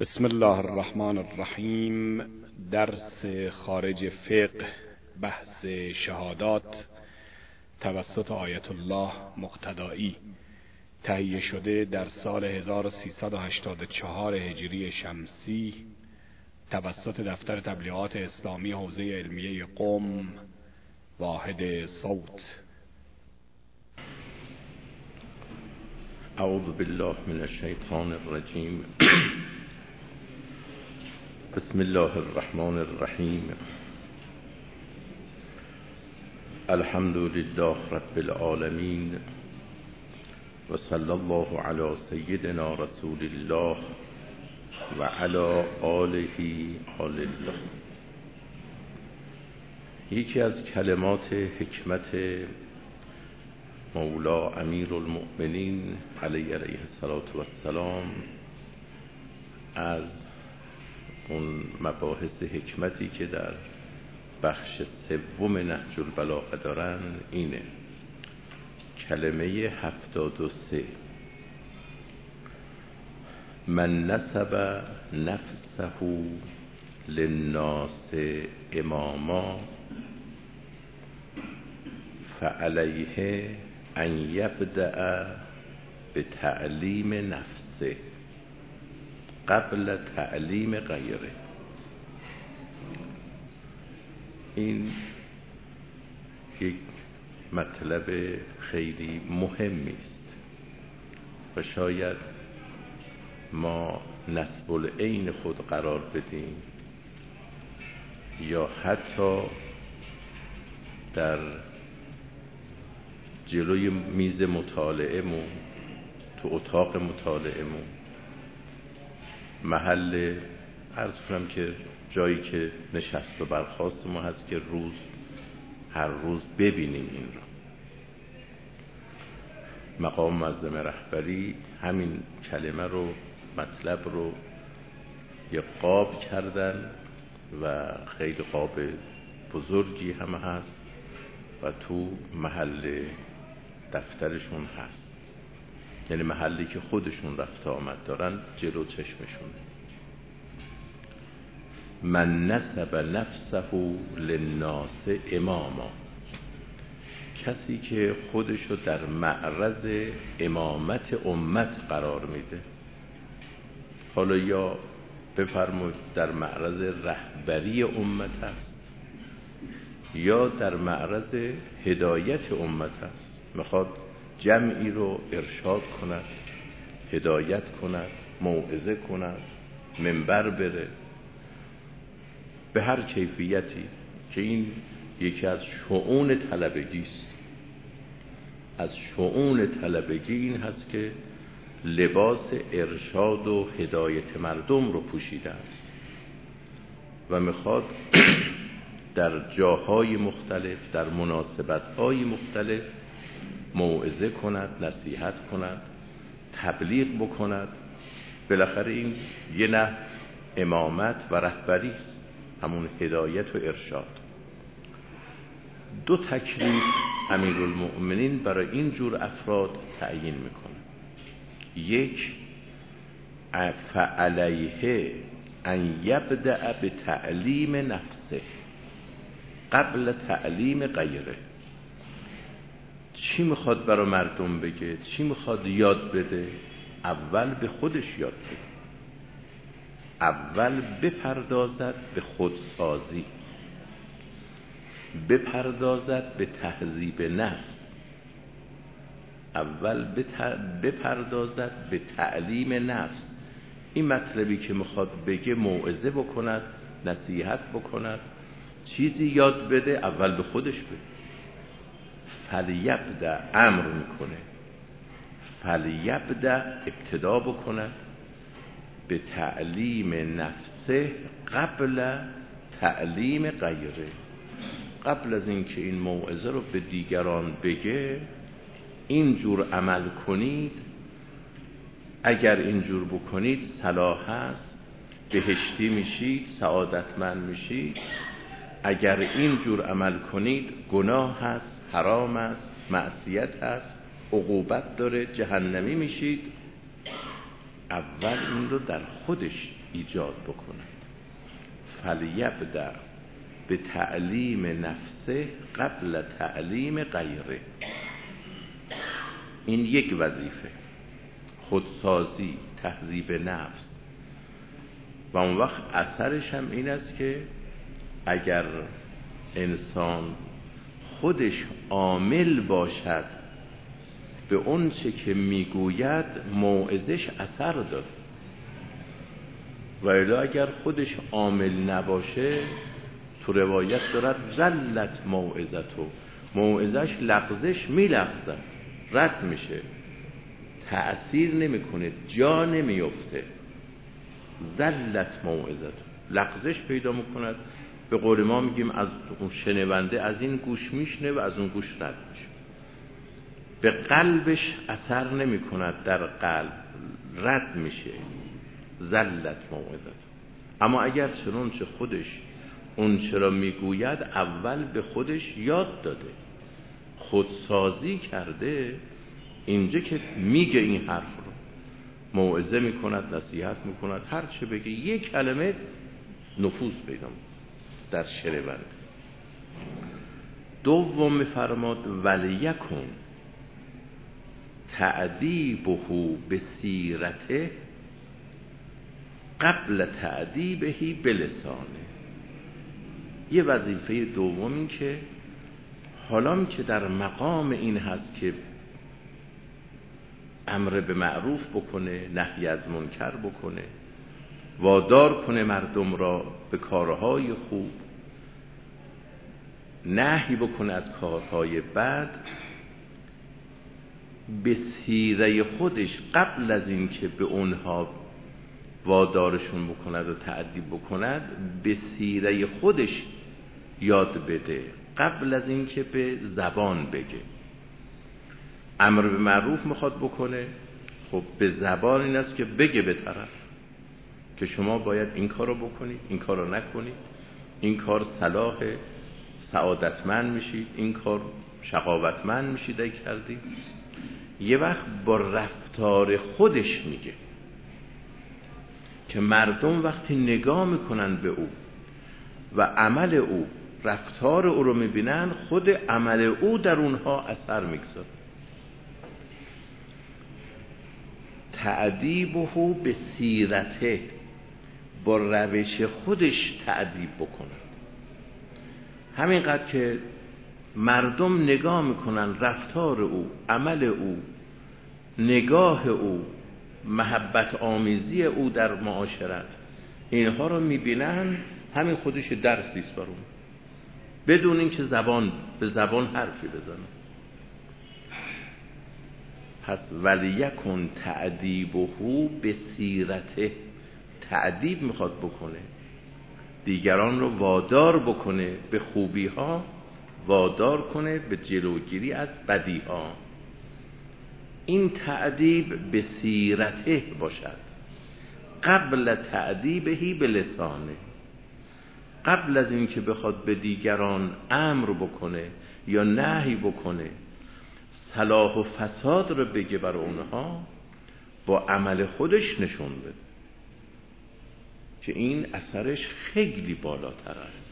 بسم الله الرحمن الرحیم. درس خارج فقه، بحث شهادات توسط آیت الله مقتدایی، تهیه شده در سال 1384 هجری شمسی توسط دفتر تبلیغات اسلامی حوزه علمیه قم، واحد صوت. اعوذ بالله من الشیطان الرجیم. بسم الله الرحمن الرحیم. الحمد لله رب العالمین و صلی الله علی سیدنا رسول الله و علی آله آل الله. یکی از کلمات حکمت مولا امیر المؤمنین علیه السلام از اون مباحث حکمتی که در بخش سوم نهج البلاغه دارن اینه: کلمه 73: من نسب نفسه للناس اماما فعلیه ان یبدأ بتعلیم نفسه قبل تعلیم غیره. این یک مطلب خیلی مهمی است و شاید ما نسب العین خود قرار بدیم یا حتی در جلوی میز مطالعه‌مون، تو اتاق مطالعه‌مون، محل عرض کنم که جایی که نشست و برخاست ما هست که هر روز ببینیم این رو. مقام معظم رهبری همین کلمه رو، مطلب رو یه قاب کردن و خیلی قاب بزرگی هم هست و تو محل دفترشون هست، یعنی محلی که خودشون رفت آمد دارن جلو چشمشون. من نسب نفسه للناس اماما، کسی که خودشو در معرض امامت امت قرار میده، حالا یا بفرمایید در معرض رهبری امت است یا در معرض هدایت امت است، میخواد جمعی رو ارشاد کند، هدایت کند، موعظه کند، منبر بره، به هر کیفیتی که این یکی از شؤون طلبگی است. از شؤون طلبگی این هست که لباس ارشاد و هدایت مردم رو پوشیده است و میخواد در جاهای مختلف، در مناسبت‌های مختلف موعظه کند، نصیحت کند، تبلیغ بکند. بالاخره این یه نه امامت و رهبری است، همون هدایت و ارشاد. دو تکلیف امیرالمؤمنین برای این جور افراد تعیین میکنه. یک، فعلیه ان یبدأ به تعلیم نفسه قبل تعلیم غیره. چی میخواد برای مردم بگه، چی میخواد یاد بده؟ اول به خودش یاد بده، اول بپردازد به خودسازی، بپردازد به تهذیب نفس، اول بپردازد به تعلیم نفس. این مطلبی که میخواد بگه موعظه بکند، نصیحت بکند، چیزی یاد بده، اول به خودش بده. فلیبدأ امر میکنه، فلیبدأ ابتدا بکند به تعلیم نفسه قبل تعلیم غیره. قبل از اینکه این موعظه رو به دیگران بگه، اینجور عمل کنید، اگر اینجور بکنید صلاح هست، بهشتی میشید، سعادتمند میشید. اگر اینجور عمل کنید گناه هست، حرام است، معصیت هست، عقوبت داره، جهنمی میشید. اول این رو در خودش ایجاد بکند. فلیبدأ به تعلیم نفسه قبل تعلیم غیره. این یک وظیفه، خودسازی، تهذیب نفس. و اون وقت اثرش هم این است که اگر انسان خودش عامل باشد به اون چه که میگوید، موعظش اثر داره. و الا اگر خودش عامل نباشه، تو روایت دارد زلت موعظتو، موعظش لغزش میلغزد، رد میشه، تأثیر نمیکنه، جا نمیفته. زلت موعظتو، لغزش پیدا میکند. به قول ما میگیم از اون شنونده از این گوش میشنه و از اون گوش رد میشه. به قلبش اثر نمی کند، در قلب رد میشه. زلت موعظت. اما اگر چنانچه خودش اون چرا میگوید اول به خودش یاد داده، خودسازی کرده، اینجا که میگه این حرف رو موعظه میکند، نصیحت میکند، هر چه بگه یک کلمه نفوذ پیدا در شنونده. دوم میفرماد ولیکن تعدیبه به سیرته قبل تعدیبه بلسانه. یه وظیفه دوم این که حالا که در مقام این هست که امر به معروف بکنه، نهی از منکر بکنه، وادار کنه مردم را به کارهای خوب، نهی بکنه از کارهای بد، به سیره خودش قبل از این که به اونها وادارشون بکند و تأدیب بکند، به سیره خودش یاد بده قبل از این که به زبان بگه. امر به معروف میخواد بکنه، خب به زبان این است که بگه به طرف که شما باید این کار رو بکنید، این کار رو نکنید، این کار صلاح سعادتمند میشید، این کار شقاوتمند میشید ای کردید. یه وقت با رفتار خودش میگه که مردم وقتی نگاه میکنن به او و عمل او، رفتار او رو میبینن، خود عمل او در اونها اثر میگذاره. تعدیبه به سیرته، با روش خودش تعدیب بکنه. همینقدر که مردم نگاه میکنن رفتار او، عمل او، نگاه او، محبت آمیزی او در معاشرت، اینها رو میبینن، همین خودش درسیست برون، بدون اینکه به زبان حرفی بزنن. پس ولیکن تعدیبه به سیرته، تعدیب میخواد بکنه، دیگران رو وادار بکنه به خوبی ها، وادار کنه به جلوگیری از بدی ها. این تعدیب به سیرته باشد قبل تعدیبهی به لسانه. قبل از این که بخواد به دیگران امر بکنه یا نهی بکنه، صلاح و فساد رو بگه بر اونها، با عمل خودش نشون بده که این اثرش خیلی بالاتر است.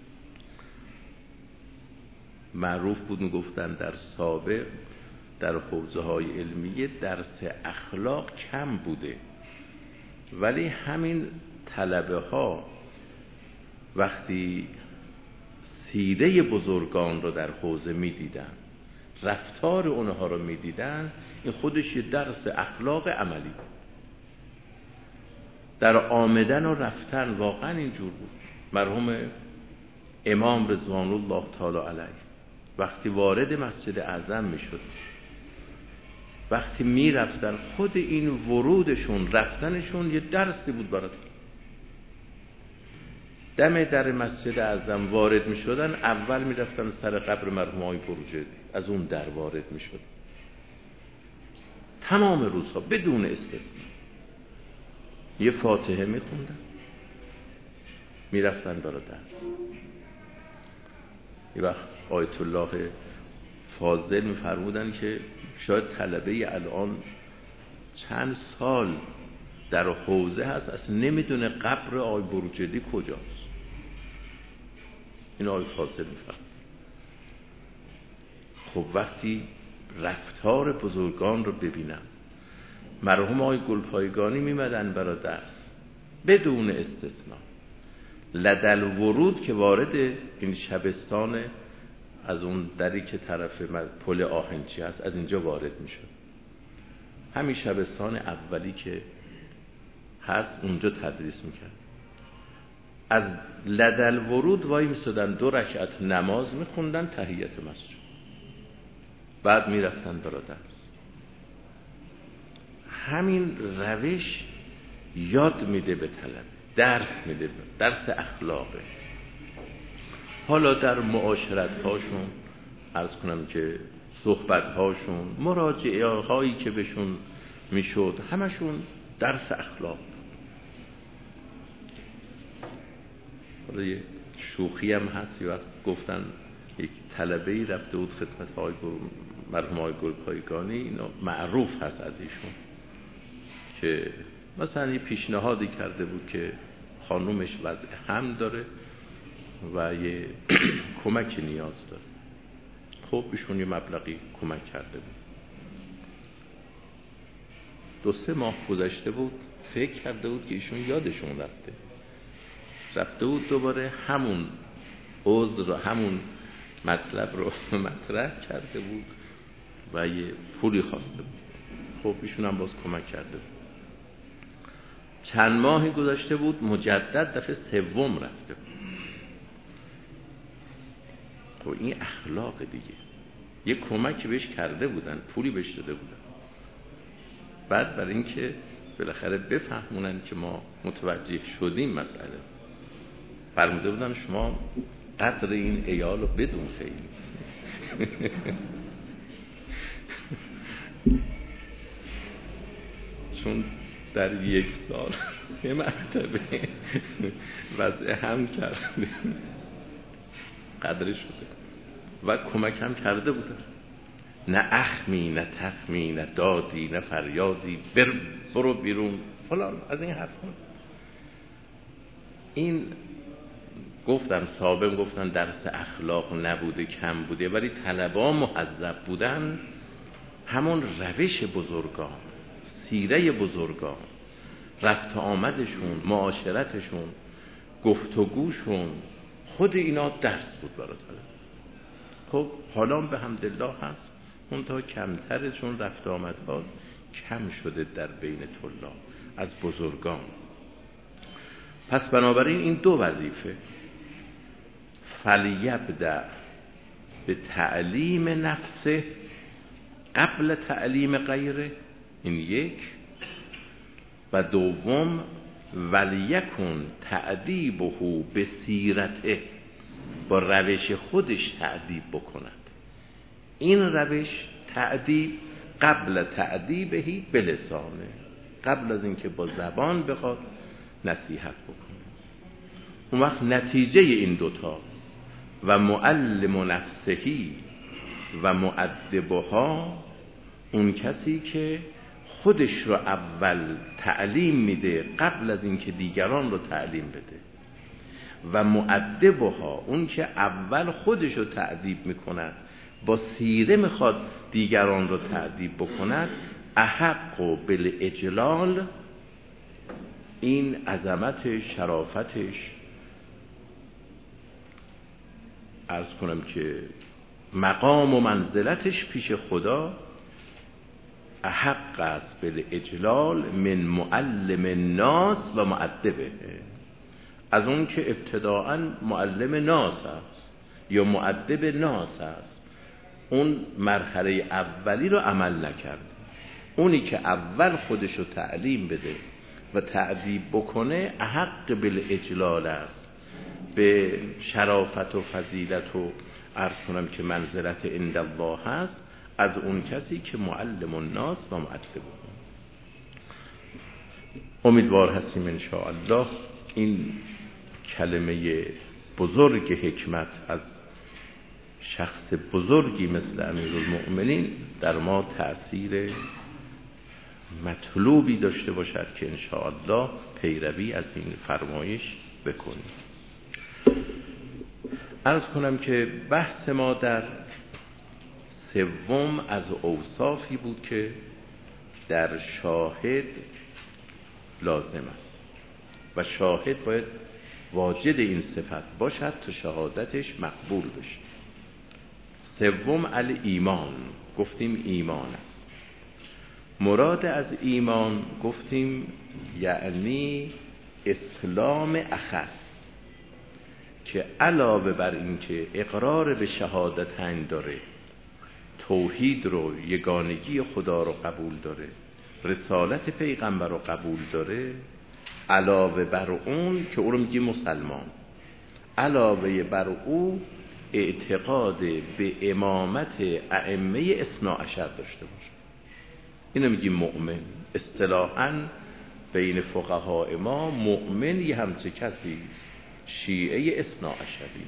معروف بود میگفتن در سابق در حوزه های علمیه درس اخلاق کم بوده، ولی همین طلبه ها وقتی سیره بزرگان رو در حوزه میدیدن، رفتار اونها رو میدیدن، این خودش یه درس اخلاق عملی. در آمدن و رفتن واقعا اینجور بود. مرحوم امام رضوان الله تعالی علیه وقتی وارد مسجد اعظم میشد، وقتی میرفتن، خود این ورودشون، رفتنشون یه درسی بود برات. دم در مسجد اعظم وارد میشدن، اول میرفتن سر قبر مرحوم آقای بروجردی، از اون در وارد میشد. تمام روزها بدون استثنا یه فاتحه میخوندن، میرفتن برای درس. یه وقت آیت الله فاضل میفرمودن که شاید طلبه الان چند سال در حوزه هست اصلا نمیدونه قبر آقای بروجردی کجاست. این آقای فاضل میفهم. خب وقتی رفتار بزرگان رو ببینم، مرحوم آقای گلپایگانی میمدن برای درس بدون استثناء، لدل ورود که وارد این شبستان از اون دری که طرف پل آهنچی هست از اینجا وارد میشد، همین شبستان اولی که هست اونجا تدریس میکرد. از لدل ورود وای میستادن 2 رکعت نماز میخوندن تحیت مسجد، بعد میرفتن برای درس. همین روش یاد میده به طلبه، درس میده، درس اخلاقه. حالا در معاشرت هاشون عرض کنم که صحبت هاشون، مراجعه هایی که بهشون میشد، همشون درس اخلاق. حالا یه شوخی هم هست، وقت گفتن یک طلبه‌ای رفته بود خدمت مرحوم آقای گلپایگانی، اینا معروف هست از ایشون که مثلا یه پیشنهادی کرده بود که خانومش وضع حمل داره و یه کمک نیاز داره. خب ایشون یه مبلغی کمک کرده بود. 2-3 ماه گذشته بود، فکر کرده بود که ایشون یادشون رفته بود دوباره همون عذر رو، همون مطلب رو مطرح کرده بود و یه پولی خواسته بود. خب ایشون هم باز کمک کرده بود. چند ماهی گذشته بود، مجدد دفعه 3 رفته بود. خب این اخلاق دیگه. یه کمکی بهش کرده بودن، پولی بهش داده بودن، بعد برای اینکه بالاخره بفهمونن که ما متوجه شدیم مسئله، فرموده بودن شما قدر این عیال رو بدون خیلی. چون در 1 سال یه مرتبه وضع هم کرده، قدرش شده و کمک هم کرده بودن. نه اخمی، نه تخمی، نه دادی، نه فریادی، برو بیرون فلان، از این حرفا. این گفتم سابق گفتن درس اخلاق نبوده، کم بوده، ولی طلبا مهذب بودن. همون روش بزرگان، سیره بزرگان، رفت آمدشون، معاشرتشون، گفتگوشون، خود اینا درس بود برای طلبا. خب حالا به حمدالله هست، اون تا کمترشون رفت آمدها کم شده در بین طلاب از بزرگان. پس بنابراین این 2 وظیفه، فلیبدأ به تعلیم نفسه قبل تعلیم غیره، این 1، و دوم ولیکن تعدیبه به سیرته، با روش خودش تعدیب بکند. این روش تعدیب قبل تعدیبهی بلسانه، قبل از اینکه با زبان بخواد نصیحت بکنه. اون وقت نتیجه این 2 و معلم نفسهی و مؤدبها، اون کسی که خودش رو اول تعلیم میده قبل از اینکه دیگران رو تعلیم بده، و مؤدبها، اون که اول خودش رو تأدیب میکند، با سیره میخواد دیگران رو تأدیب بکند، احق و بالاجلال، این عظمت شرافتش، عرض کنم که مقام و منزلتش پیش خدا احق است بالاجلال من معلم الناس و مؤدبه، از اون که ابتداعاً معلم ناس است یا مؤدب ناس است، اون مرحله اولی رو عمل نکرد. اونی که اول خودش رو تعلیم بده و تعدیب بکنه احق بالاجلال است، به شرافت و فضیلت و عرض کنم که منزلت عند الله هست، از اون کسی که معلم الناس و مؤدب. امیدوار هستیم انشاءالله این کلمه بزرگ حکمت از شخص بزرگی مثل امیرالمؤمنین در ما تأثیر مطلوبی داشته باشد که انشاءالله پیروی از این فرمایش بکنیم. عرض کنم که بحث ما در سوم از اوصافی بود که در شاهد لازم است و شاهد باید واجد این صفت باشد تا شهادتش مقبول بشه. سوم الایمان، گفتیم ایمان است. مراد از ایمان گفتیم یعنی اسلام اخص، که علاوه بر این که اقرار به شهادتین داره، توحید رو، یگانگی خدا رو قبول داره، رسالت پیغمبر رو قبول داره، علاوه بر اون که او رو میگه مسلمان، علاوه بر او اعتقاد به امامت ائمه اثنا عشر داشته باشه. اینو میگیم مؤمن. اصطلاحاً بین فقهای ما مؤمن یه همچه کسی است، شیعه اثنا عشری.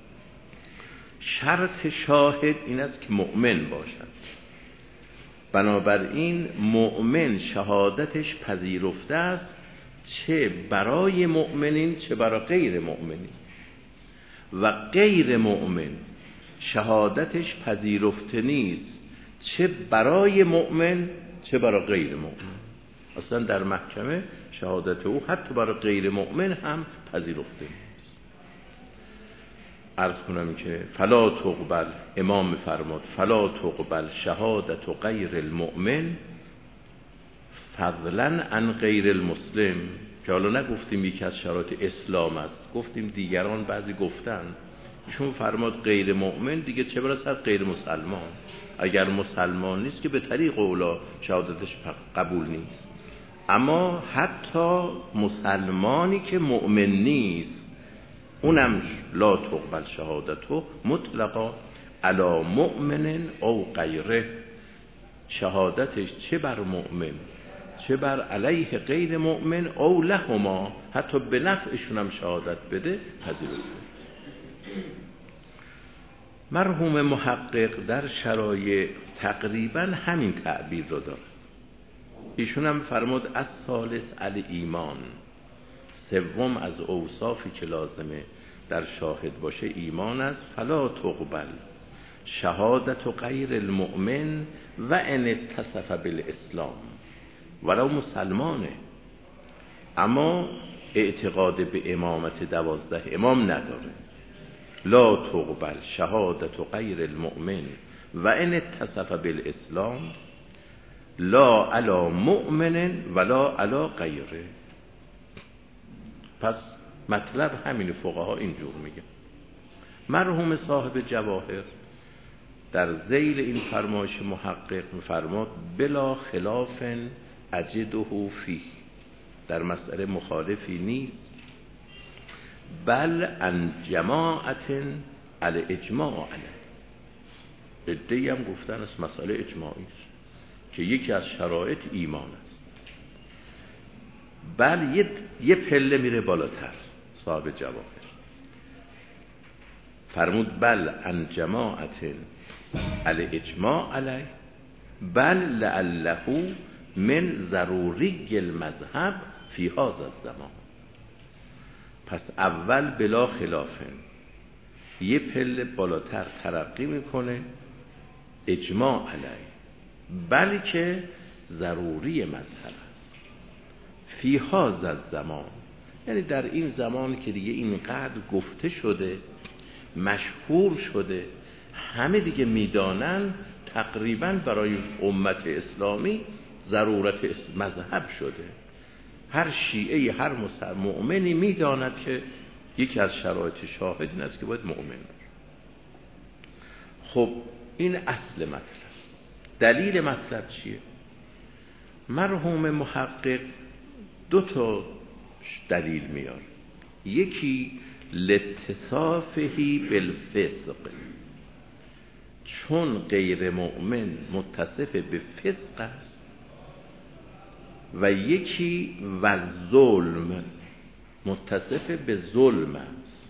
شرط شاهد این است که مؤمن باشد. بنابراین مؤمن شهادتش پذیرفته است، چه برای مؤمنین چه برای غیر مؤمنین، و غیر مؤمن شهادتش پذیرفته نیست، چه برای مؤمن چه برای غیر مؤمن. اصلا در محکمه شهادت او حتی برای غیر مؤمن هم پذیرفته نیست. عرض کنم که فلا تقبل، امام فرمود فلا تقبل شهادت غیر المؤمن فضلا عن غیر المسلم، که حالا نگفتیم یکی از شرایط اسلام است، گفتیم دیگران بعضی گفتن، چون فرمود غیر مؤمن دیگه چه برسد غیر مسلمان. اگر مسلمان نیست که به طریق اولا شهادتش قبول نیست. اما حتی مسلمانی که مؤمن نیست اونم لا تقبل شهادتو مطلقا علی مؤمن او غیره، شهادتش چه بر مؤمن چه بر علیه غیر مؤمن او لهما، حتی به نفعشون هم شهادت بده پذیرفته. مرحوم محقق در شرایع تقریبا همین تعبیر رو داره. ایشون هم فرمود از ثالث الایمان، سوم از اوصافی که لازمه در شاهد باشه ایمان است. فلا تقبل شهادت غیر المؤمن و ان اتصف بالاسلام، ولو مسلمانه اما اعتقاد به امامت 12 امام نداره. لا تقبل شهادت غیر المؤمن و ان اتصف بالاسلام لا علی مؤمن ولا علی غیره. پس مطلب همین فقها اینجور میگه. مرحوم صاحب جواهر در ذیل این فرمایش محقق میفرماد بلا خلاف اجده فیه، در مسئله مخالفی نیست، بل ان جماعت علی اجماع علی، ادعی هم گفتن است مسئله اجماعی است که یکی از شرایط ایمان است. بل یه پله میره بالاتر صاحب جواهر، فرمود بل ان جماعت علی اجماع علی بل لعله من ضروری المذهب فی هذا الزمان. پس اول بلا خلافه یه پله بالاتر ترقی میکنه اجماع علی، بلکه ضروری مذهب است فی هذا الزمان، یعنی در این زمان که دیگه اینقدر گفته شده مشهور شده همه دیگه میدانن، تقریبا برای امت اسلامی ضرورت مذهب شده. هر شیعه هر مؤمنی میداند که یکی از شرایط شاهد این است که باید مؤمن باشه. خب این اصل مطلب. دلیل مطلب چیه؟ مرحوم محقق 2 دلیل میار. یکی لاتصافه بالفسق، چون غیر مؤمن متصف به فسق است، و یکی و ظلم متصف به ظلم است.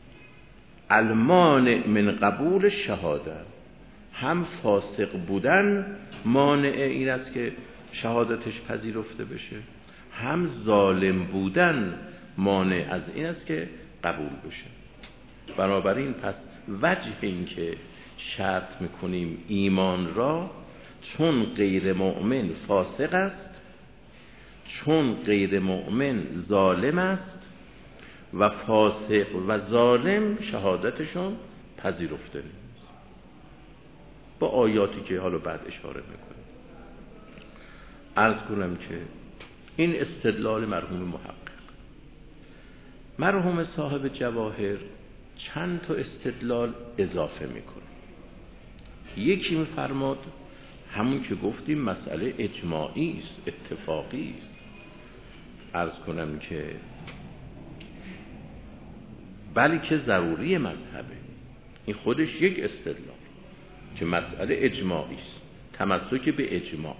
المانع من قبول شهاده، هم فاسق بودن مانع این است که شهادتش پذیرفته بشه، هم ظالم بودن مانع از این است که قبول بشه. بنابراین پس وجه این که شرط میکنیم ایمان را، چون غیر مؤمن فاسق است، چون غیر مؤمن ظالم است و فاسق و ظالم شهادتشون پذیرفته نیست، با آیاتی که حالا بعد اشاره میکنیم. عرض کنم که این استدلال مرحوم محقق. مرحوم صاحب جواهر چند تا استدلال اضافه میکنه. یکی میفرماد همون که گفتیم مسئله اجماعی است، اتفاقی است. عرض کنم که بلکه ضروری مذهبه. این خودش یک استدلال که مسئله اجماعی است، تمسک به اجماع.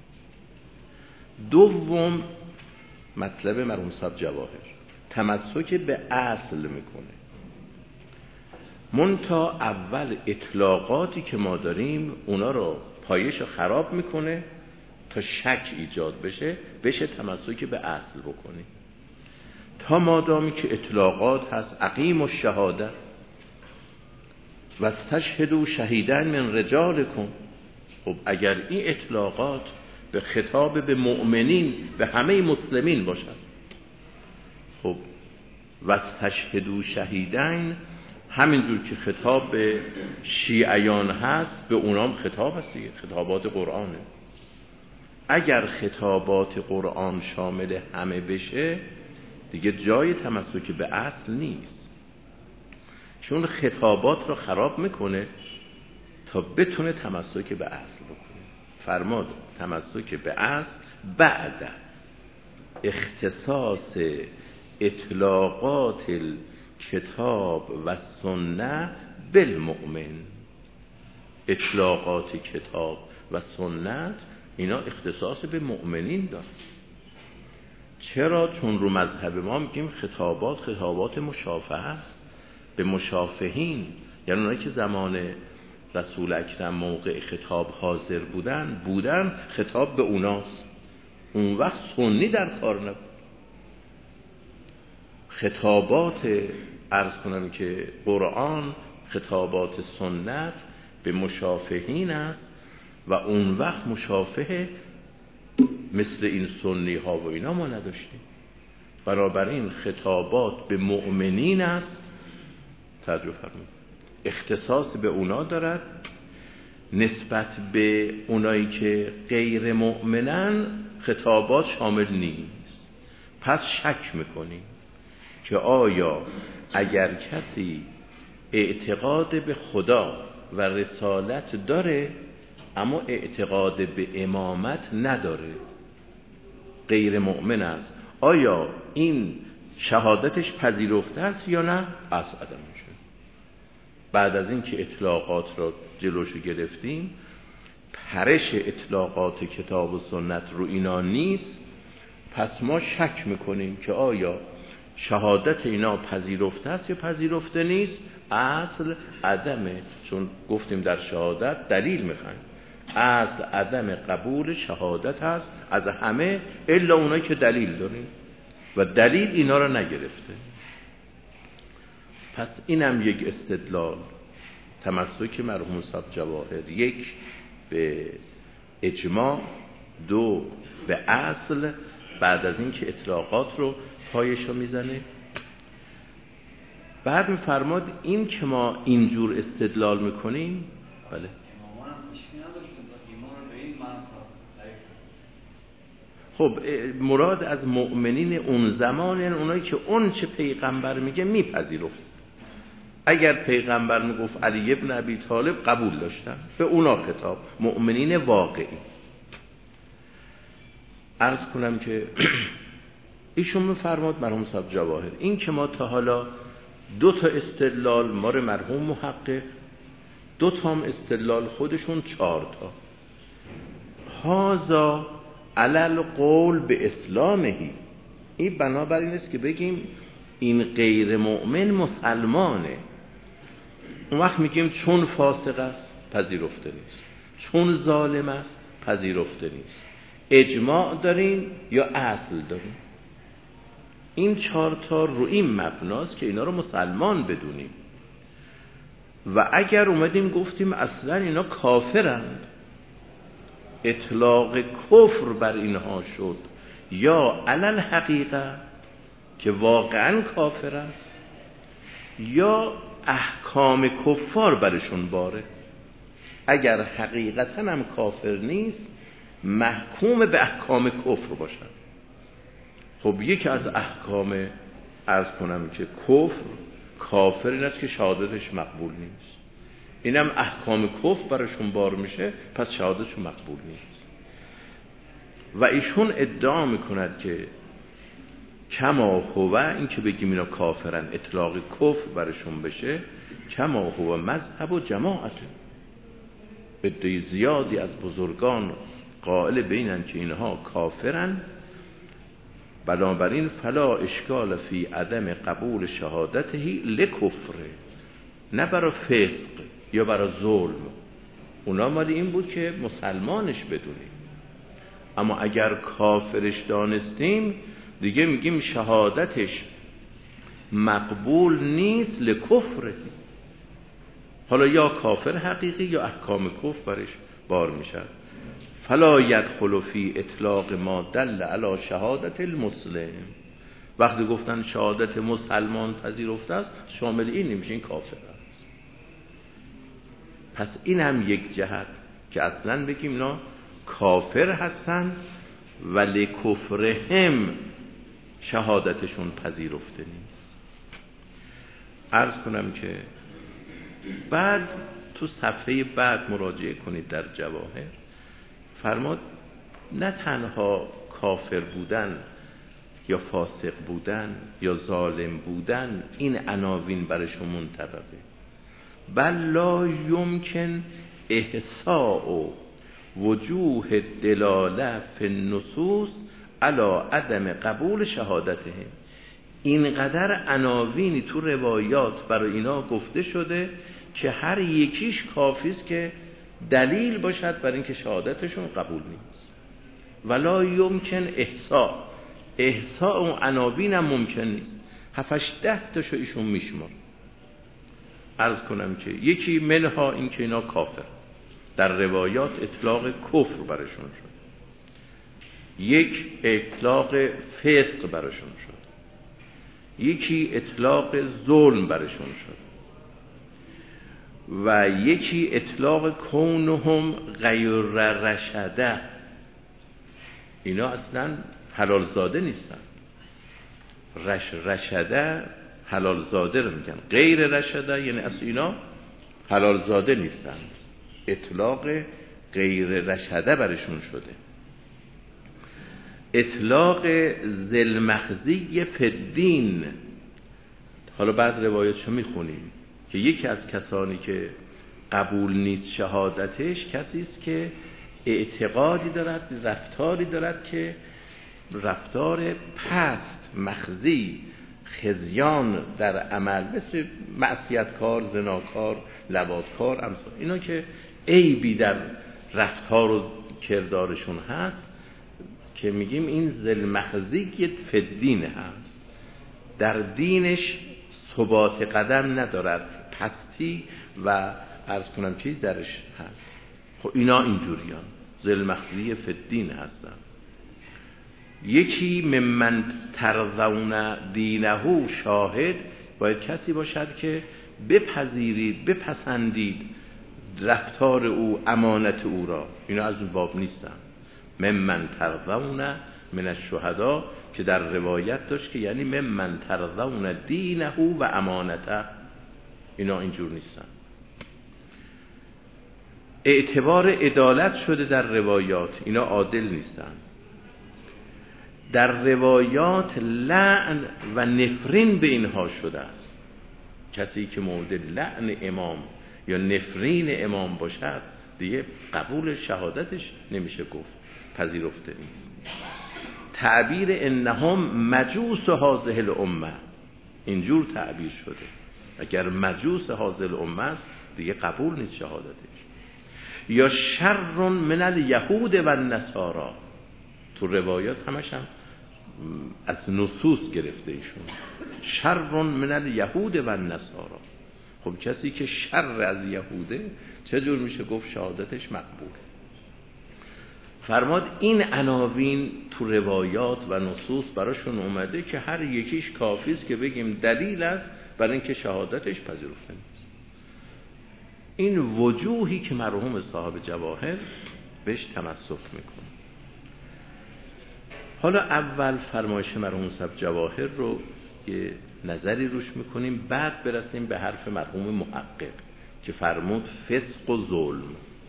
دوم مطلب مرحوم صاحب جواهر تمسک به اصل میکنه. منتها اول اطلاقاتی که ما داریم اونا رو پایش خراب میکنه تا شک ایجاد بشه تمسک به اصل بکنی. تا مادامی که اطلاقات هست، اقیم الشهاده و استشهدوا شهیدین من رجالکم. خب اگر این اطلاقات به خطاب به مؤمنین، به همه مسلمین باشد، خب و استشهدوا شهیدین همینجور که خطاب به شیعیان هست به اونام خطاب هست دیگه، خطابات قرآنه. اگر خطابات قرآن شامل همه بشه دیگه جای تمسک به اصل نیست، چون خطابات رو خراب میکنه تا بتونه تمسک به اصل بکنه. فرماد تمسک به اصل بعد اختصاص اطلاقات کتاب و سنت بالمؤمن. اطلاقات کتاب و سنت اینا اختصاص به مؤمنین دارد. چرا؟ چون رو مذهب ما میگیم خطابات مشافهه است، به مشافهین، یعنی اونایی که زمان رسول اکرم موقع خطاب حاضر بودن خطاب به اوناست. اون وقت سنی در کار نبود. خطابات عرض کنم که قرآن، خطابات سنت به مشافهین است و اون وقت مشافهه مثل این سنی ها و اینا ما نداشتیم. بنابراین خطابات به مؤمنین است، توجه فرمایید، اختصاص به اونا دارد. نسبت به اونایی که غیر مؤمنن خطابات شامل نیست. پس شک میکنیم که آیا اگر کسی اعتقاد به خدا و رسالت داره اما اعتقاد به امامت نداره، غیر مؤمن است، آیا این شهادتش پذیرفته است یا نه؟ از عدم میشه. بعد از این که اطلاقات را جلوشو گرفتیم، پرش اطلاقات کتاب و سنت رو اینا نیست، پس ما شک میکنیم که آیا شهادت اینا پذیرفته است یا پذیرفته نیست. اصل عدمه، چون گفتیم در شهادت دلیل میخوایم. اصل عدم قبول شهادت هست از همه الا اونایی که دلیل داریم و دلیل اینا را نگرفته. پس اینم یک استدلال، تمسک مرحوم صاحب جواهر، یک به اجماع، دو به اصل. بعد از این که اطلاقات رو پایشو میزنه، بعد میفرماد این که ما اینجور استدلال میکنیم، بله خب مراد از مؤمنین اون زمان یعنی اونایی که اون چه پیغمبر میگه میپذیرفت. اگر پیغمبر میگفت علی ابن ابی طالب قبول داشتن، به اونا خطاب، مؤمنین واقعی. عرض کنم که ایشون میفرماد مرحوم صاحب جواهر این که ما تا حالا دو تا استدلال مار مرحوم محقق، دو تا هم استدلال خودشون، 4 تا. هازا علل قول به اسلامهی، این بنابراین است که بگیم این غیر مؤمن مسلمانه. اون وقت میگیم چون فاسق است پذیرفته نیست، چون ظالم است پذیرفته نیست. اجماع داریم یا اصل داریم. این 4 تا رو این مبناست که اینا رو مسلمان بدونیم. و اگر اومدیم گفتیم اصلا اینا کافرند، اطلاق کفر بر اینها شد یا علل حقیقه که واقعا کافرند یا احکام کفار برشون باره. اگر حقیقتا هم کافر نیست محکوم به احکام کفر باشن. خب یکی از احکام عرض کنم که کافر این است که شهادتش مقبول نیست. اینم احکام کفر برشون بار میشه، پس شهادتش مقبول نیست. و ایشون ادعا میکند که کما هو، این که بگیم اینا کافرن اطلاق کفر برشون بشه، کما هو مذهب و جماعت. عده زیادی از بزرگان قائل بینن که اینها کافرن، بنابراین فلا اشکال فی عدم قبول شهادته لکفره، نه برای فسق یا برای ظلم. اونا مالی این بود که مسلمانش بدونیم، اما اگر کافرش دانستیم دیگه میگیم شهادتش مقبول نیست لکفره. حالا یا کافر حقیقی یا احکام کفر برش بار میشه. فلا یدخل فی اطلاق ما دل علی شهادت المسلم. وقتی گفتن شهادت مسلمان پذیرفته است شامل این نمیشه، این کافر است. پس این هم یک جهت که اصلا بگیم اینا کافر هستن ولی کفرهم شهادتشون پذیرفته نیست. عرض کنم که بعد تو صفحه بعد مراجعه کنید در جواهر، فرماد نه تنها کافر بودن یا فاسق بودن یا ظالم بودن این عناوین برشون منطبقه، بل لا یمکن احصاء وجوه دلاله فی النصوص علی عدم قبول شهادته. اینقدر عناوینی تو روایات برای اینا گفته شده که هر یکیش کافی است که دلیل باشد برای اینکه شهادتشون قبول نیست. ولا یمکن احصاء اون عناوین هم ممکن نیست. 7-10 تاشو ایشون میشمار. عرض کنم که یکی منها این که اینا کافر، در روایات اطلاق کفر برشون شد، یک اطلاق فسق برشون شد، یکی اطلاق ظلم برشون شد و یکی اطلاق کونهم غیر رشده. اینا اصلا حلال زاده نیستن. رشده حلال زاده رو میگن، غیر رشده یعنی اصلا اینا حلال زاده نیستن. اطلاق غیر رشده برشون شده. اطلاق ذل مخزی فدین. حالا بعد روایتشو میخونیم که یکی از کسانی که قبول نیست شهادتش کسی است که اعتقادی دارد، رفتاری دارد که رفتار پست، مخزی، خزیان در عمل، مثل معصیتکار، زناکار، لواطکار، امثال اینا که عیبی در رفتار و کردارشون هست که میگیم این ذل مخزی فدین هست، در دینش ثبات قدم ندارد، پستی و عرض کنم که درش هست. خب اینا اینجوریان ذل مخزی فدین هستن. یکی ممن ترضون دینه شاهد، باید کسی باشد که بپذیرید، بپسندید رفتار او، امانت او را. اینا از اون باب نیستن. ممن ترضون من الشهدا که در روایت داشت که یعنی ممن ترضون دینه و امانته. اینا اینجور نیستن. اعتبار عدالت شده در روایات، اینا عادل نیستن. در روایات لعن و نفرین به اینها شده است. کسی که مورد لعن امام یا نفرین امام باشد دیگه قبول شهادتش نمیشه گفت، پذیرفته نیست. تعبیر انهم مجوس هذه الامه، اینجور تعبیر شده. اگر مجوس هذه الامه است دیگه قبول نیست شهادتش. یا شر من الیهود و النصارا، تو روایات همش هم از نصوص گرفته ایشون. شر من الیهود و النصارا. خب کسی که شر از یهوده چجور میشه گفت شهادتش مقبول؟ فرماد این عناوین تو روایات و نصوص براشون اومده که هر یکیش کافی است که بگیم دلیل است برای اینکه شهادتش پذیرفته نیست. این وجوهی که مرحوم صاحب جواهر بهش تمسک میکنه. حالا اول فرمایش مرحوم صاحب جواهر رو یه نظری روش میکنیم، بعد برسیم به حرف مرحوم محقق که فرمود فسق و ظلم.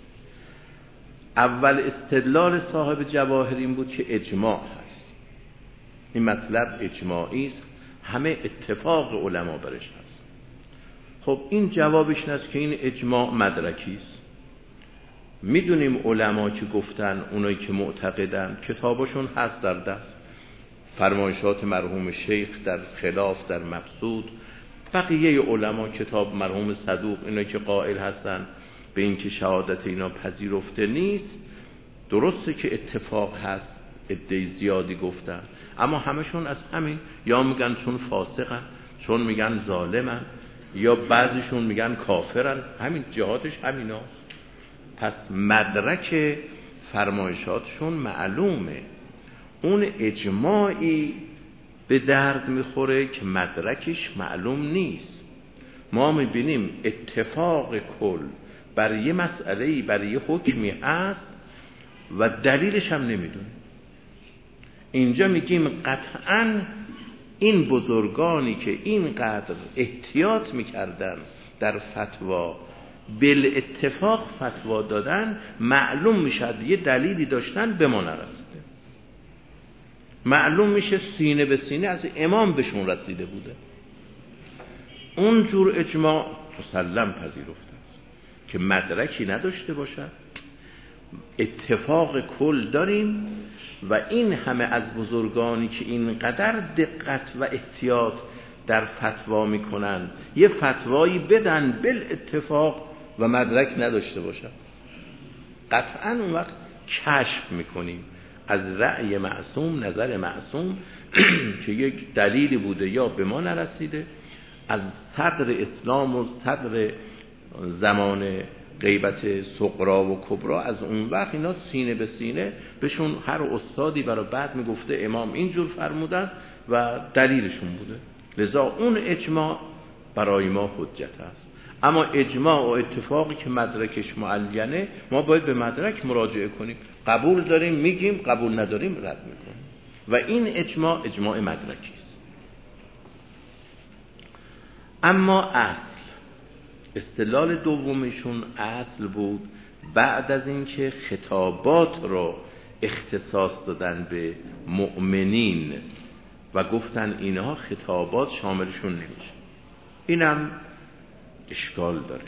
اول استدلال صاحب جواهر این بود که اجماع هست، این مطلب اجماعی است، همه اتفاق علما برش هست. خب این جوابش این است که این اجماع مدرکی است. میدونیم علما که گفتن، اونایی که معتقدن کتابشون هست در دست، فرمایشات مرحوم شیخ در خلاف در مقصود، بقیه علما کتاب مرحوم صدوق، اینایی که قائل هستن به این که شهادت اینا پذیرفته نیست. درسته که اتفاق هست، عده زیادی گفتن، اما همشون از همین، یا میگن چون فاسقن، چون میگن ظالمن، یا بعضیشون میگن کافرن، همین جهاتش همیناست. پس مدرک فرمایشاتشون معلومه. اون اجماعی به درد میخوره که مدرکش معلوم نیست. ما میبینیم اتفاق کل بر یه مسئله‌ای، بر یه حکمی هست و دلیلش هم نمیدونیم. اینجا میگیم قطعاً این بزرگانی که اینقدر احتیاط میکردن در فتوا، بالاتفاق فتوا دادن، معلوم میشد یه دلیلی داشتن به ما نرسیده. معلوم میشه سینه به سینه از امام بهشون رسیده بوده. اونجور اجماع مسلم پذیرفته است که مدرکی نداشته باشد. اتفاق کل داریم و این همه از بزرگانی که اینقدر دقت و احتیاط در فتوا میکنن یه فتوایی بدن بالاتفاق و مدرک نداشته باشن، قطعا اون وقت کشف میکنیم از رأی معصوم، نظر معصوم که یک دلیلی بوده یا به ما نرسیده، از صدر اسلام و صدر زمان غیبت صغرا و کبرا، از اون وقت اینا سینه به سینه بهشون هر استادی برای بعد میگفته امام اینجور فرمودن و دلیلشون بوده. لذا اون اجماع برای ما حجت است. اما اجماع و اتفاقی که مدرکش معینه، ما باید به مدرک مراجعه کنیم. قبول داریم میگیم، قبول نداریم رد میکنیم. و این اجماع مدرکی است. اما استدلال دومشون اصل بود. بعد از اینکه خطابات رو اختصاص دادن به مؤمنین و گفتن اینها خطابات شاملشون نمیشه، اینم اشکال داره.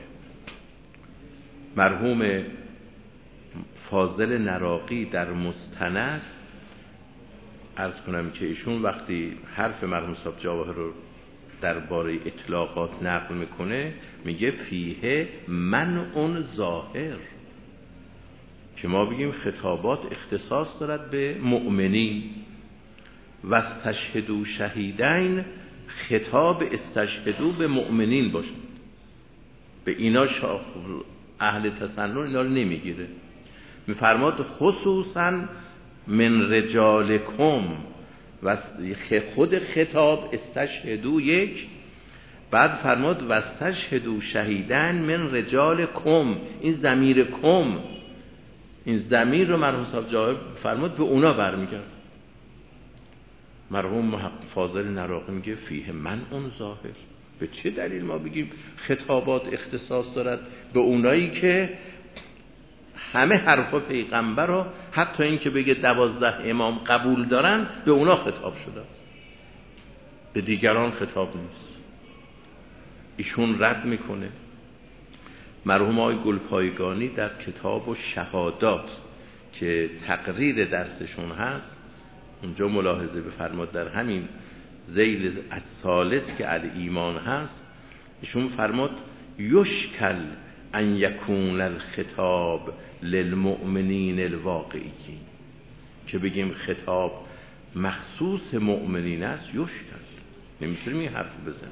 مرحوم فاضل نراقی در مستند عرض کنم که ایشون وقتی حرف مرحوم صاحب جواهر رو درباره اطلاقات نقل میکنه، میگه فیه منع ظاهر، که ما بگیم خطابات اختصاص دارد به مؤمنین. و استشهدوا شهیدین، خطاب استشهدوا به مؤمنین باشد. به اینا اهل تسنن اینا رو نمیگیره. میفرماد خصوصا من رجالکم، و خود خطاب استشهدوا یک، بعد فرماد و استشهدوا شهیدن من رجالکم. این ضمیر کم، این ضمیر رو مرحوم صاحب جواهر فرماد به اونا برمیگرد. مرحوم فاضل نراقی میگه فیه منع ظاهر. به چه دلیل ما بگیم خطابات اختصاص دارد به اونایی که همه حرفا پیغمبر رو، حتی این که بگه 12 امام قبول دارن، به اونا خطاب شده است، به دیگران خطاب نیست. ایشون رد میکنه. مرحوم آقای گلپایگانی در کتاب شهادات که تقریر درسشون هست، اونجا ملاحظه بفرماد در همین ذیل الثالث که الایمان هست، ایشون فرماد یشکل ان یکون الخطاب للمؤمنین الواقعیین، که بگیم خطاب مخصوص مؤمنین است یشکل، نمیتونیم این حرف بزنیم.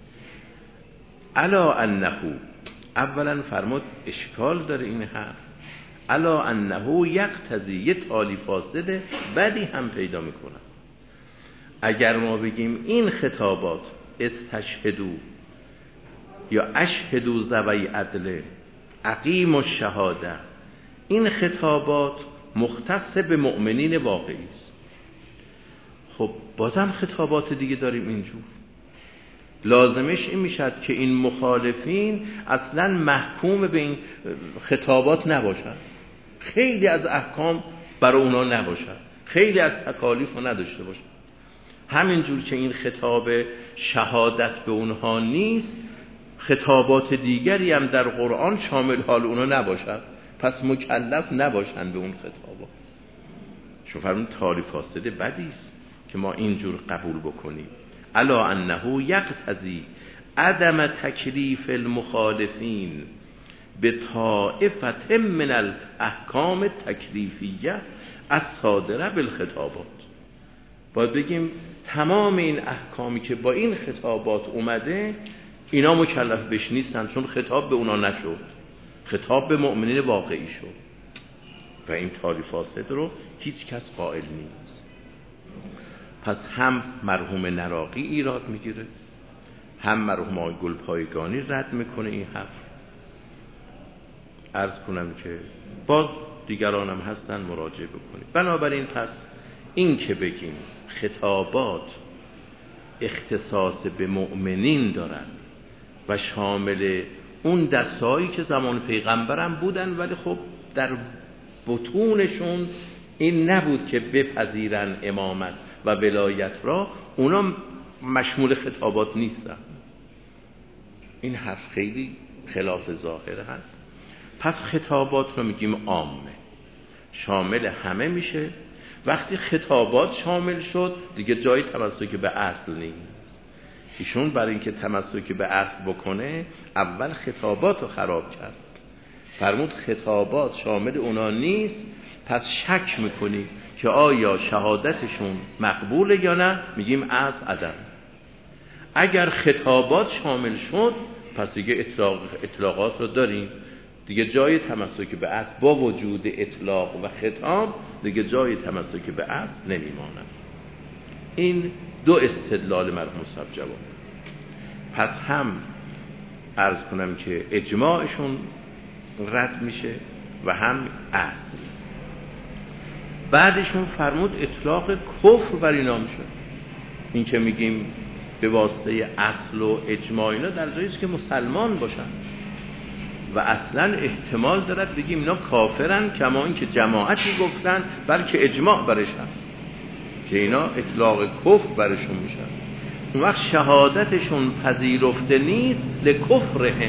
الا انه، اولا فرمود اشکال داره این حرف، الا انه یقتضی، یه تالی فاسده بدی هم پیدا میکنه. اگر ما بگیم این خطابات استشهدو یا اشهدو ذوی عدل اقیم الشهاده، این خطابات مختص به مؤمنین واقعی است. خب بازم خطابات دیگه داریم اینجور، لازمش این میشد که این مخالفین اصلا محکوم به این خطابات نباشن، خیلی از احکام برای اونا نباشن، خیلی از تکالیف رو نداشته باشن. همینجور که این خطاب شهادت به اونها نیست، خطابات دیگری هم در قرآن شامل حال اونا نباشد، پس مکلف نباشند به اون خطابات. چون فرمون تالی فاسده بدی است که ما اینجور قبول بکنیم. الا انه یقتضی عدم تکلیف المخالفین به طائفه من الاحکام تکلیفیه الصادره بالخطابات. باید بگیم تمام این احکامی که با این خطابات اومده اینا مکلف بهش نیستن، چون خطاب به اونا نشد، خطاب به مؤمنین واقعی شد و این تالی فاسد رو هیچ کس قائل نیست. پس هم مرحوم نراقی ایراد میگیره، هم مرحوم آقای گلپایگانی رد میکنه این حرف. عرض کنم که باز دیگران هم هستن مراجعه بکنید. بنابراین پس این که بگیم خطابات اختصاص به مؤمنین دارند و شامل اون دستهایی که زمان پیغمبرم بودن، ولی خب در بطونشون این نبود که بپذیرن امامت و ولایت را، اونا مشمول خطابات نیستن. این حرف خیلی خلاف ظاهر هست. پس خطابات رو میگیم عامه، شامل همه میشه. وقتی خطابات شامل شد دیگه جای تمسک به اصل نیست. ایشون برای اینکه تمسک به اصل بکنه اول خطابات رو خراب کرد، فرمود خطابات شامل اونا نیست، پس شک میکنی که آیا شهادتشون مقبوله یا نه، میگیم از عدم. اگر خطابات شامل شد پس دیگه اطلاقات رو داریم، دیگه جای تمسک به اصل با وجود اطلاق و خطاب دیگه جای تمسک به اصل نمیماند. این دو استدلال مرحوم صاحب جواب. پس هم عرض کنم که اجماعشون رد میشه و هم اصل. بعدشون فرمود اطلاق کفر بر اینا میشه. این که میگیم به واسطه اصل و اجماع اینا در جایی است که مسلمان باشن و اصلا احتمال دارد بگیم اینا کافرن، کما این که جماعتی گفتن بلکه اجماع برش هست که اینا اطلاق کفر برشون میشن. اون وقت شهادتشون پذیرفته نیست لکفرهم.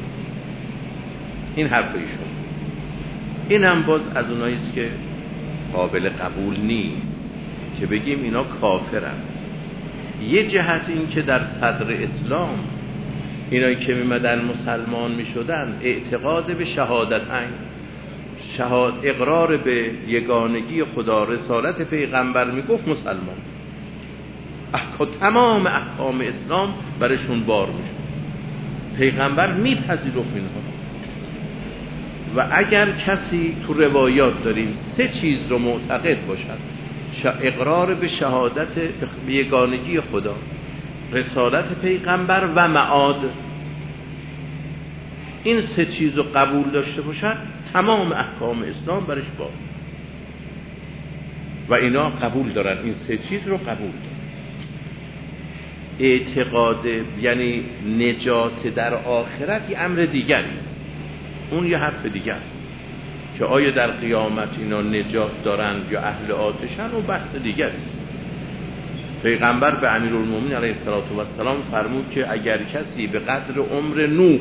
این حرف ایشون. این هم باز از اونایی است که قابل قبول نیست که بگیم اینا کافرن. یه جهت این که در صدر اسلام اینایی که میمدن مسلمان میشدن اعتقاد به شهادتین، اقرار به یگانگی خدا، رسالت پیغمبر میگفت مسلمان، تمام احکام اسلام برشون بار میشد، پیغمبر میپذیرفت اینها. و اگر کسی تو روایات داریم سه چیز رو معتقد باشد، اقرار به شهادت به یگانگی خدا، رسالت پیغمبر و معاد، این سه چیز رو قبول داشته باشد تمام احکام اسلام برش بار. و اینا قبول دارن، این سه چیز رو قبول دارن. اعتقاد یعنی نجات در آخرت یه امر دیگری است، اون یه حرف دیگه است که آیا در قیامت اینا نجات دارن یا اهل آتشن، و بحث دیگری است. پیغمبر به امیرالمومنین علیه السلام فرمود که اگر کسی به قدر عمر نوح،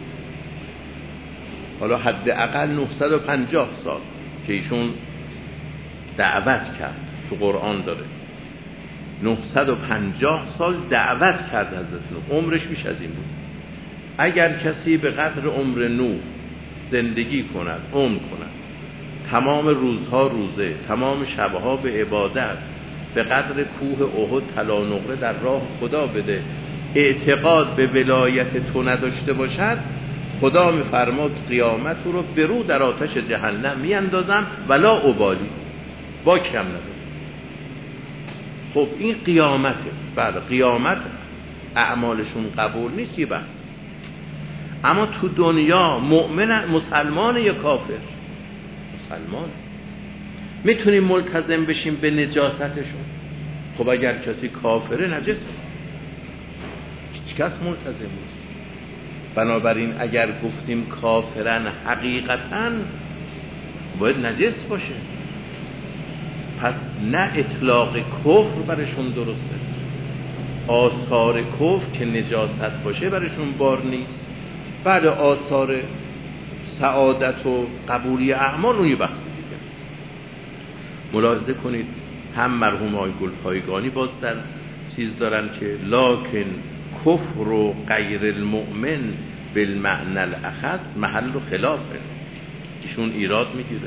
حالا حداقل 950 سال که ایشون دعوت کرد، تو قرآن داره 950 سال دعوت کرد حضرت نوح، عمرش بیش از این بود. اگر کسی به قدر عمر نوح زندگی کند، عمر کند، تمام روزها روزه، تمام شبها به عبادت، به قدر کوه احد طلا نقره در راه خدا بده، اعتقاد به ولایت تو نداشته باشد، خدا میفرماد قیامت او رو برو در آتش جهنم میاندازم ولا ابالی، باکم نداره. خب این قیامته. بله قیامت اعمالشون قبول نیست یه بحث، اما تو دنیا مؤمن مسلمان یا کافر؟ مسلمان. میتونیم ملتزم بشیم به نجاستشون؟ خب اگر کسی کافره نجسه، هیچ کس ملتزم نیست. بنابراین اگر گفتیم کافرن حقیقتاً باید نجس باشه، پس نه اطلاق کفر برشون درسته، آثار کفر که نجاست باشه برشون بار نیست. بعد آثار سعادت و قبولی اعمال اون یه بحث دیگه است. ملاحظه کنید هم مرحوم آقای گلپایگانی باز در چیز دارن که لکن کفر و غیر المؤمن بالمعنى الاخص محل خلافه، ایشون ایراد میگیره.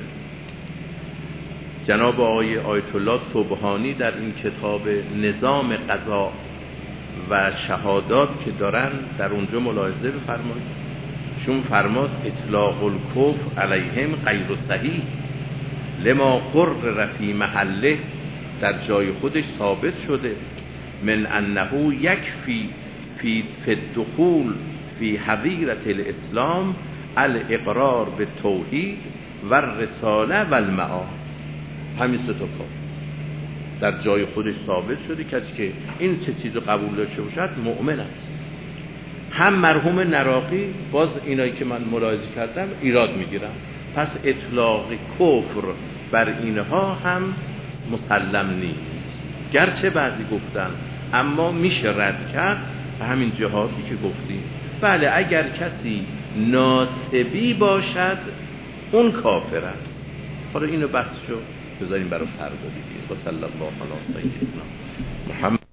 جناب آقای آیت الله سبحانی در این کتاب نظام قضا و شهادات که دارن در اونجا ملاحظه بفرمایید، شون فرماد اطلاق الکفر علیهم غیر صحیح لما قرر فی محله، در جای خودش ثابت شده من انه یکفی فی الدخول فی حظیرة الاسلام الاقرار بالتوحید و الرساله و المعاد. همین سه تا کار در جای خودش ثابت شده، کسی که این سه چیزو قبول داشته باشد مؤمن است. هم مرحوم نراقی باز اینایی که من ملاحظه کردم ایراد میگیرم، پس اطلاق کفر بر اینها هم مسلم نیست، گرچه بعضی گفتن اما میشه رد کرد به همین جهاتی که گفتیم. بله اگر کسی ناسبی باشد اون کافر است. حالا اینو بحثشو بذاریم برای فردا دیگه. و صلی الله علی سیدنا محمد.